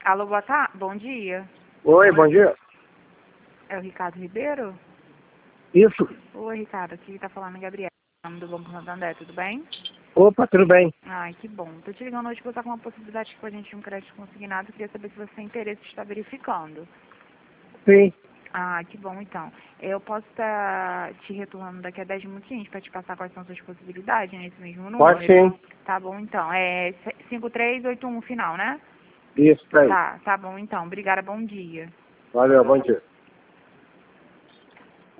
Alô, boa tarde. Bom dia. Oi, bom dia. É o Ricardo Ribeiro? Isso. Oi, Ricardo. Aqui tá falando a Gabriela, do Banco Santander, tudo bem? Opa, tudo bem? Ai, que bom. Tô te ligando hoje porque eu tô com uma possibilidade com a gente de um crédito consignado. Queria saber se você tem interesse em estar verificando. Sim. Ah, que bom, então. Eu posso estar te retornando daqui a 10 minutinhos para te passar quais são suas possibilidades nesse mesmo número? Pode sim. Tá bom, então. É 5381 final, né? Isso, tá aí. Tá bom, então. Obrigada, bom dia. Valeu, bom dia.